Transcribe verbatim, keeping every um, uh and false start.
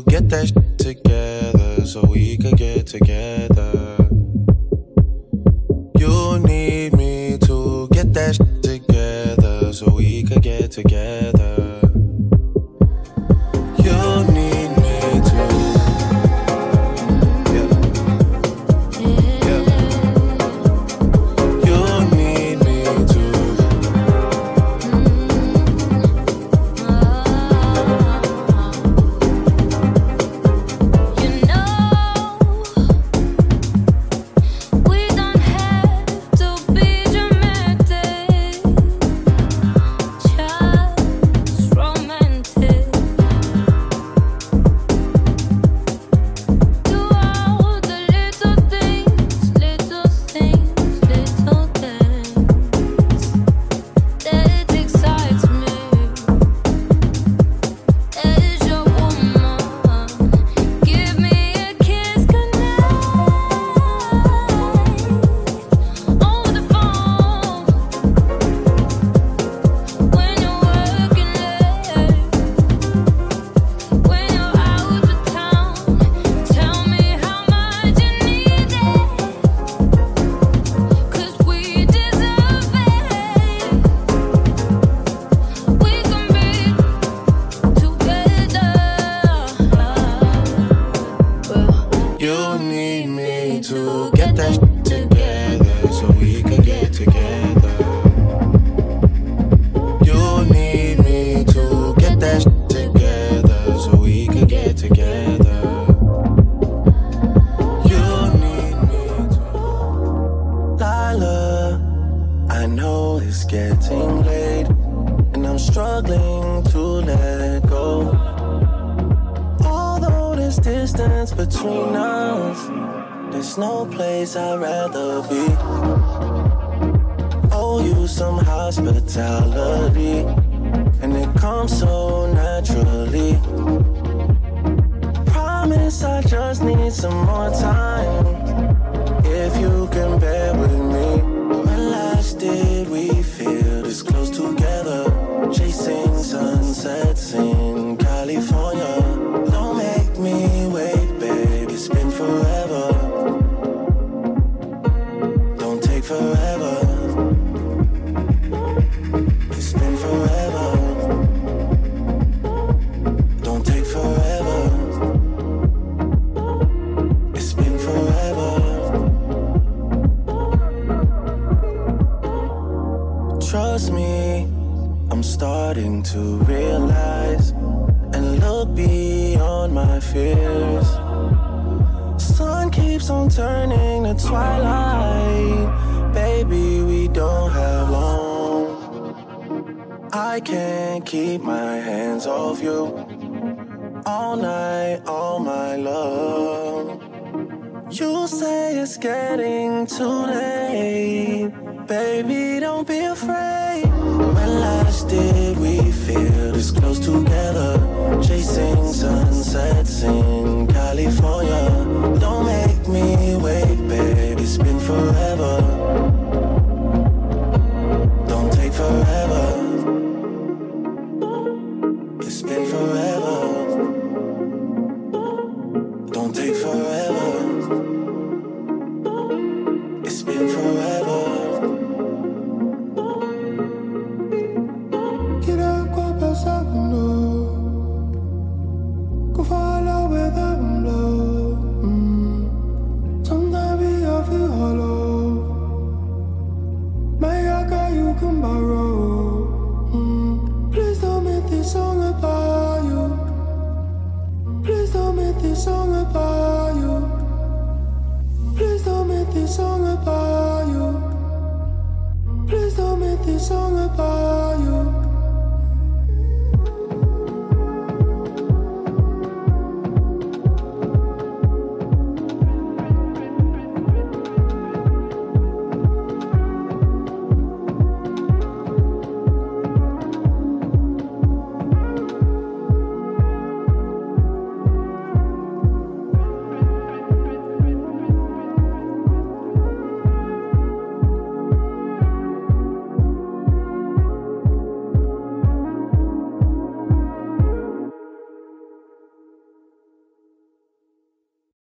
get that shit together so we could get together. You need me to get that shit together so we could get together. You need me to. Yeah. Yeah. You need me to. You know, we don't have to be dramatic, just romantic. Do all the little things, little things, little things that excites me. As your woman, give me a kiss goodnight on the phone when you're working late, when you're out of town. Tell me how much you need it, 'cause we deserve it. We can be together. You need me to get that shit together so we could get together. You need me to get that shit together so we could get together. You need me to. Lila, I know it's getting late and I'm struggling to let go. Although there's distance between us, there's no place I'd rather be. Owe you some hospitality, and it comes so naturally. Promise I just need some more time. If you can bear with me. When last did we feel this close together? Chasing sunsets in California. Don't make me wait, babe. It's been forever. Don't take forever. It's been forever. Don't take forever. It's been forever. Trust me, I'm starting to realize and look beyond my fears. Sun keeps on turning to twilight. Baby, we don't have long. I can't keep my hands off you. All night, all my love. You say it's getting too late. Baby, don't be afraid. When last did we feel this close together? Chasing sunsets in California. Don't make me wait, babe. It's been forever. Don't take forever. It's been forever. Don't take forever. It's been forever. Song about you. Please don't make this song about you. Please don't make this song about you.